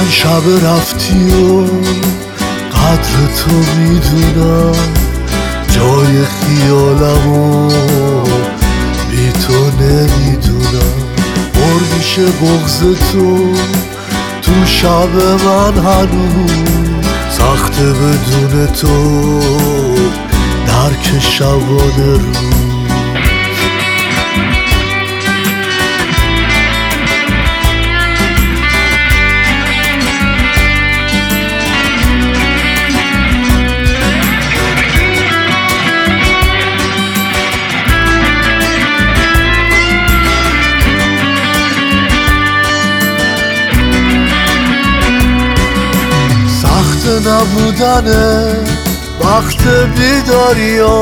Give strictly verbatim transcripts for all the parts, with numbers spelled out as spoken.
آن شب رفتی و قدر تو میدونم، جای خیالمو بی تو نمیدونم. پر میشه بغض تو تو شب من، هنوز سخته بدون تو درک شبانه روز. نبودنه وقت بیداری ها،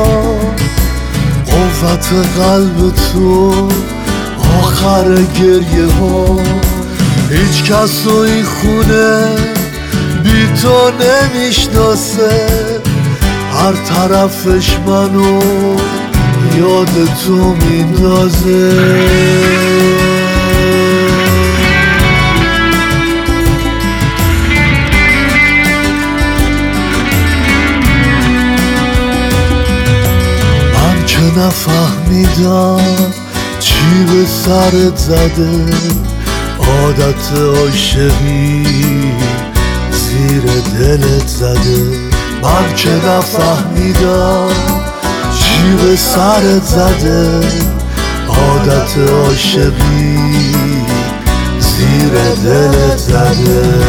قوت قلب تو آخر گریه ها. هیچ کس رو این خونه بی تو نمیشناسه، هر طرفش منو یاد تو میندازه. نفهمیدم چی به سرت زده، عادت عاشقی زیر دلت زده. من که نفهمیدم چی به سرت زده، عادت عاشقی زیر دلت زده.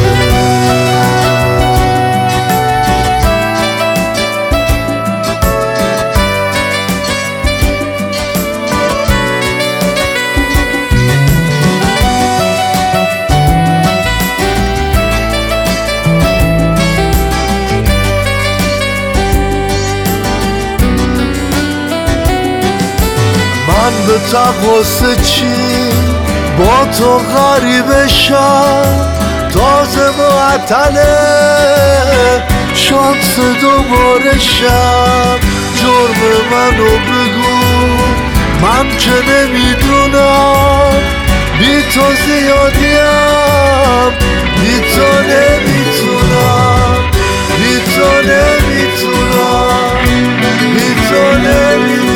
من به تقاصه چی با تو غریبه شم، تازه معطله شانس دوباره شم. جرم منو بگو من که نمیدونم، بی تو زیادیم بی تو نمیتونم، بی تو نمیتونم، بی تو نمیتونم.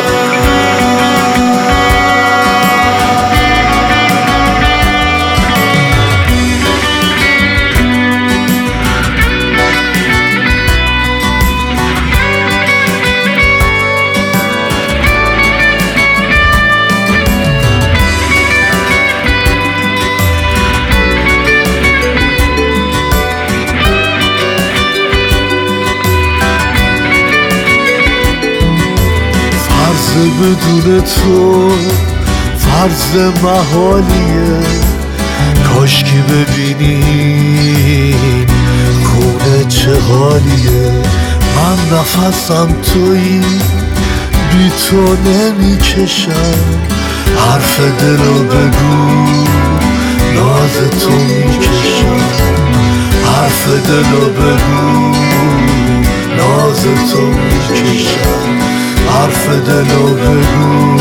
بدون تو فرض محالیه، کاشکی ببینی خونه چه حالیه. من نفسم تویی بی تو نمیکشم، حرف دلو بگو ناز تو میکشم، حرف دلو بگو ناز تو میکشم، حرف دلو بگو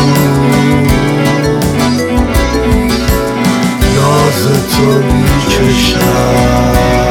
ناز تو میکشم.